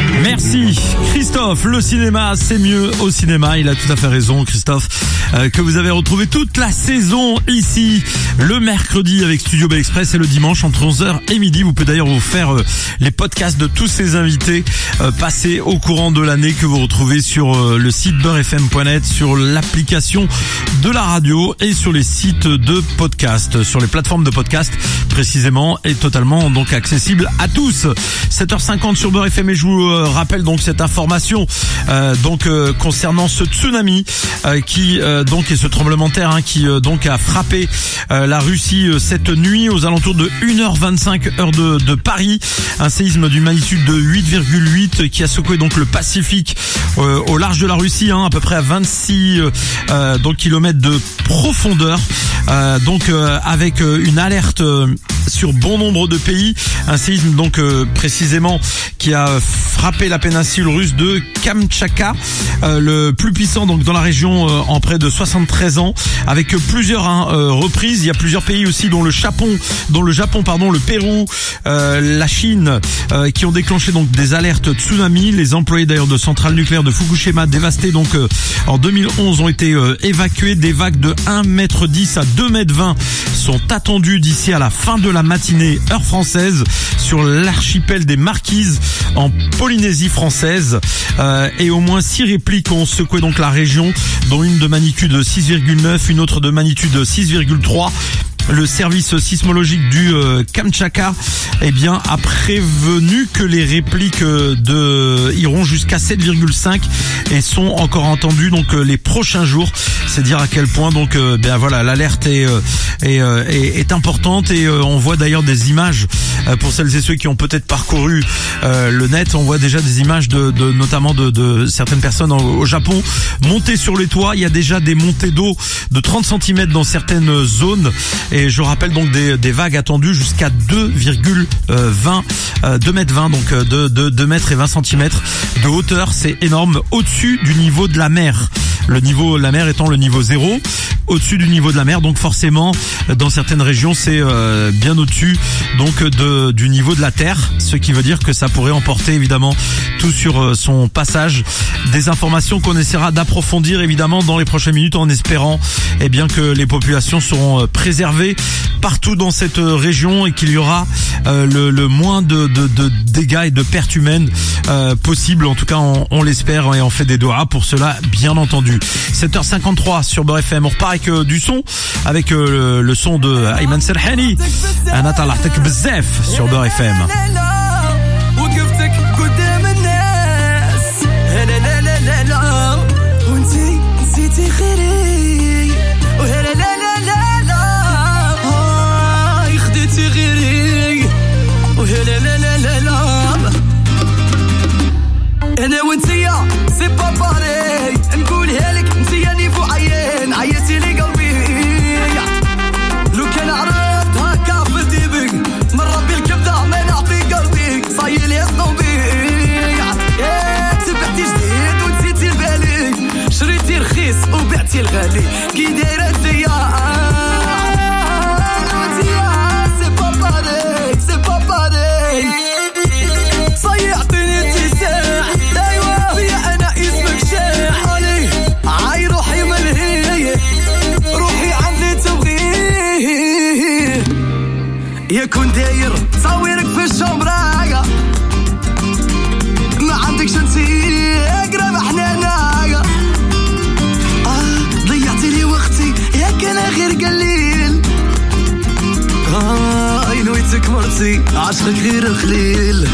Merci Christophe, le cinéma c'est mieux au cinéma, il a tout à fait raison Christophe, euh, que vous avez retrouvé toute la saison ici le mercredi avec Studio B Express et le dimanche entre onze heures et midi. Vous pouvez d'ailleurs vous faire euh, les podcasts de tous ces invités euh, passés au courant de l'année que vous retrouvez sur euh, le site beurre f m point net, sur l'application de la radio et sur les sites de podcast, sur les plateformes de podcast précisément, et totalement donc accessible à tous. sept heures cinquante sur Beurre F M, et je vous euh, rappelle donc cette information euh, donc euh, concernant ce tsunami euh, qui euh, donc est ce tremblement de terre hein, qui euh, donc a frappé euh, la Russie euh, cette nuit aux alentours de une heure vingt-cinq heure de, de Paris. Un séisme d'une magnitude de huit virgule huit qui a secoué donc le Pacifique euh, au large de la Russie, hein, à peu près à vingt-six euh, donc kilomètres de profondeur. Euh, donc euh, avec euh, une alerte euh, sur bon nombre de pays, un séisme donc euh, précisément qui a frappé la péninsule russe de Kamtchatka, euh, le plus puissant donc dans la région euh, en près de soixante-treize ans, avec plusieurs hein, euh, reprises. Il y a plusieurs pays aussi dont le Japon, dont le Japon pardon, le Pérou, euh, la Chine, euh, qui ont déclenché donc des alertes tsunami. Les employés d'ailleurs de centrales nucléaires de Fukushima dévastées donc euh, en deux mille onze ont été euh, évacués. Des vagues de un mètre dix à deux mètres vingt sont attendues d'ici à la fin de la matinée heure française sur l'archipel des Marquises en Polynésie française, euh, et au moins six répliques ont secoué donc la région, dont une de magnitude six virgule neuf, une autre de magnitude six virgule trois. Le service sismologique du euh, Kamtchatka eh bien a prévenu que les répliques de iront jusqu'à sept virgule cinq et sont encore entendues donc euh, les prochains jours. C'est dire à quel point donc euh, ben voilà, l'alerte est, euh, est, euh, est est importante, et euh, on voit d'ailleurs des images euh, pour celles et ceux qui ont peut-être parcouru euh, le net. On voit déjà des images de, de notamment de, de certaines personnes au, au Japon montées sur les toits. Il y a déjà des montées d'eau de trente centimètres dans certaines zones. Et je rappelle donc des, des vagues attendues jusqu'à deux virgule vingt, euh, deux mètres vingt, donc de, de deux mètres et vingt centimètres de hauteur. C'est énorme, au-dessus du niveau de la mer. Le niveau de la mer étant le niveau zéro, au-dessus du niveau de la mer, donc forcément dans certaines régions c'est euh, bien au-dessus donc de du niveau de la terre, ce qui veut dire que ça pourrait emporter évidemment tout sur euh, son passage. Des informations qu'on essaiera d'approfondir évidemment dans les prochaines minutes, en espérant eh bien que les populations seront euh, préservées partout dans cette région et qu'il y aura euh, le, le moins de, de, de dégâts et de pertes humaines euh, possibles. En tout cas, on, on l'espère et on fait des doigts pour cela, bien entendu. sept heures cinquante-trois sur Beurre F M. On repart avec euh, du son, avec euh, le, le son de Ayman Serhani. Ana طلعتك بزاف sur Beurre F M. وقفتك قدام الناس هلا لا لا لا لا وانتي نسيتي خيري وهلا لا لا لا لا هاي خديتي غيري وهلا لا لا لا لا انا وانتيا سي با باري نقولها لك انتيا نيفو عيان عيتي لي قلبي لو كان عرفت هكا في ديبك من ربي الكبده ما نعطي قلبي صايل يصنوبي ياك سبحتي جديد ونسيتي البالي شريتي رخيص وبعتي الغالي كي دايره انتيا سي با باري سي با باري صيعتني اتساع ايوا يا انا اسمك شاع علي عاي روحي ملهي روحي عندي تبغيه يكون داير تصاويرك في الشمرايا ما عندكش نسيك راه حنانايا اه ضيعتي لي وقتي ياك انا غير قليل اه نويتك مرتي عشقك غير خليل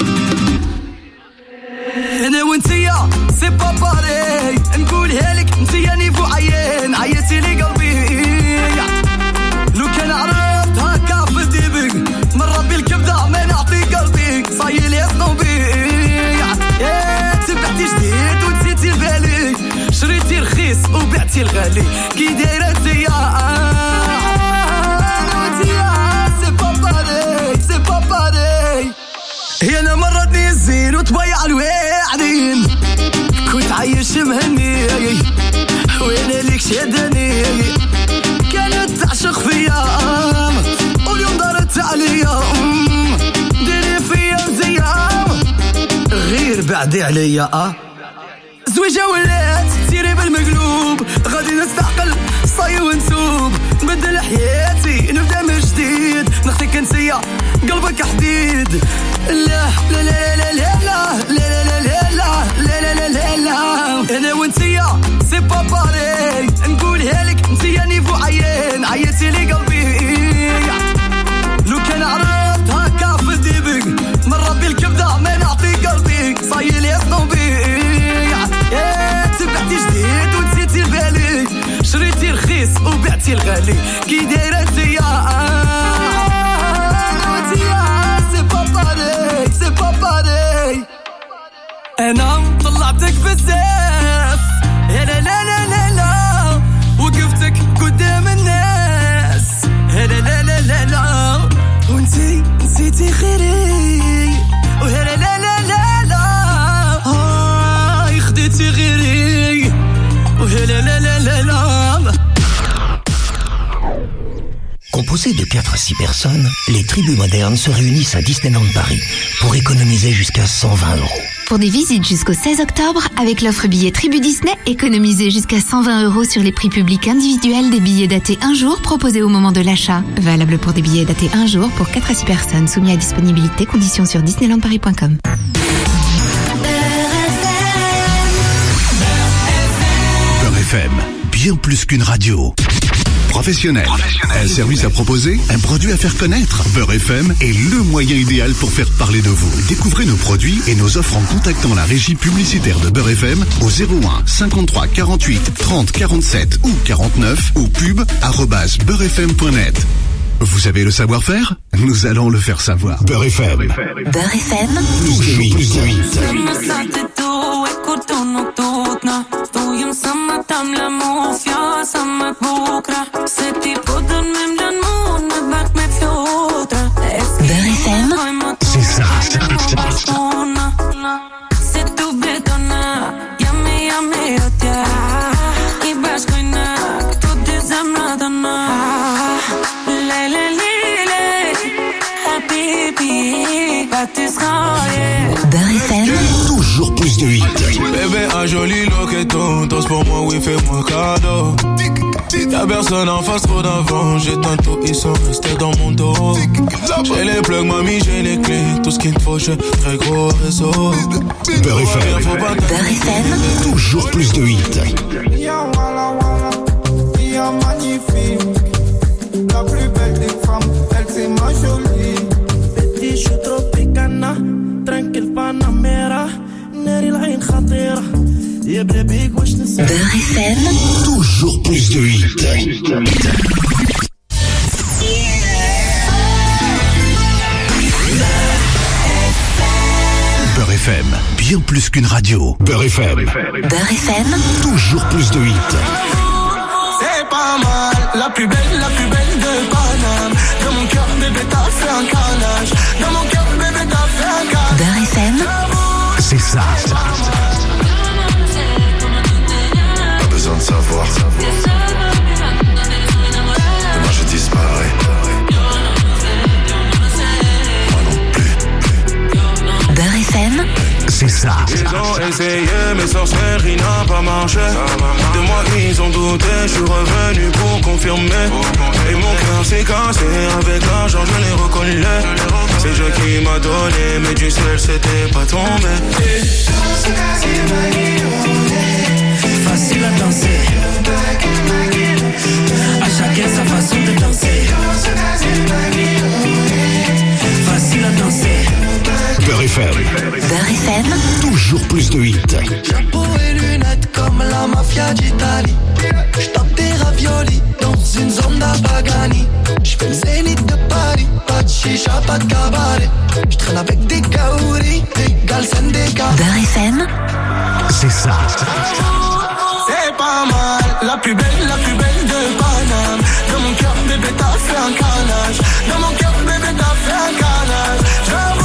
انا وانتيا سي با باري نقولها لك انتيا نيفو عيان عيتي لي قلبي لو كان عرفت هكا في ديبك من ربي الكبده ما نعطي قلبي صايل يصنوبي ياك سبحتي جديد ونسيتي البالي شريتي رخيص وبعتي الغالي كي دايره انتيا سي با باري سي با باري انا مرضني الزين وتبيع الواعدين كنت عايش مهني وانا ليك شادني كانت تعشق فيا واليوم دارت عليا ديري فيا مزيام غير بعدي عليا اه زويجة ولات سيري بالمقلوب غادي نستعقل صاي ونسوب نبدل حياتي نبدا من جديد نخطيك نسيا قلبك حديد لا لا لا لا لا لا لا لا لا لا لا لا لا انا وانتيا سي با باري نقولها لك انتيا نيفو عيان عيتي لي قلبي لو كان عرفت هكا في ديبك من ربي الكبده ما نعطي قلبي صايل يصنوبي ياك سبحتي جديد ونسيتي البالي شريتي رخيص وبعتي الغالي كي دايره انتيا سي با باري سي با باري انا طلعتك بزاف لا لا لا لا لا وقفتك قدام الناس لا لا لا لا لا وانتي نسيتي خيري ولا لا لا لا لا هاي خديتي غيري ولا لا لا لا لا. Composés de quatre à six personnes, les tribus modernes se réunissent à Disneyland Paris pour économiser jusqu'à cent vingt euros. Pour des visites jusqu'au seize octobre, avec l'offre billet Tribu Disney, économisez jusqu'à cent vingt euros sur les prix publics individuels des billets datés un jour proposés au moment de l'achat. Valable pour des billets datés un jour pour quatre à six personnes, soumis à disponibilité, conditions sur disneyland paris point com. Beurre F M, bien plus qu'une radio. Professionnel. Un service à proposer, un produit à faire connaître. Beurre F M est le moyen idéal pour faire parler de vous. Découvrez nos produits et nos offres en contactant la régie publicitaire de Beurre F M au zéro un cinquante-trois quarante-huit trente quarante-sept ou quarante-neuf ou pub arobase beurrefm point net. Vous avez le savoir-faire? Nous allons le faire savoir. Beurre F M. Beurre F M. Plus de huit. Plus de huit. Beurre F M. C'est ça, c'est ça. Beurre F M. Toujours plus plus de hits. Bébé, un joli loqueton, danse pour moi, oui, fais-moi cadeau. Y'a personne en face, trop d'avant. J'ai tantôt, ils sont restés dans mon dos. J'ai les plugs, mamie, j'ai les clés. Tout ce qu'il me faut, j'ai très gros réseau. Beurre F M. Beurre F M. Toujours plus de hits. Y'a wala wala, y'a magnifique. La plus belle des femmes, elle c'est ma jolie. Petit, je suis tropicana, tranquille Panamera. Neri l'Ain khatira. Yeah baby, wesh nessa. Beurre F M. Toujours plus de hits. Beurre F M, bien plus qu'une radio. Beurre F M. Beurre F M. Toujours plus de hits. C'est pas mal, la plus belle, la plus belle de Paname. Dans mon cœur, bébé, t'as fait un canage. Dans mon cœur, bébé, t'as fait un canage. Beurre F M. C'est ça. Pas besoin de savoir. Demain je disparais. Moi non plus. Beurre F M. C'est ça. Ils ont essayé, mais sorcellerie n'a pas marché. De moi ils ont douté, je suis revenu pour confirmer. Et mon cœur s'est cassé, avec l'argent je l'ai reconnu. C'est Dieu qui m'a donné, mais du ciel c'était pas tombé. Facile à danser. À chacun sa façon de danser. Facile à danser. Beurre F M. Beurre F M. Toujours plus de hits. Chapeau et lunettes comme la mafia d'Italie. J'tape des raviolis dans une zone d'Apagani. J'fais le zénith de Paris. Pas de chicha, pas de cabaret. J'traîne avec des gaouris, des galsen, des gars. Beurre F M. C'est ça. C'est pas mal, la plus belle, la plus belle de Paname. Dans mon cœur, bébé, t'as fait un canage. Dans mon cœur, bébé, t'as fait un canage.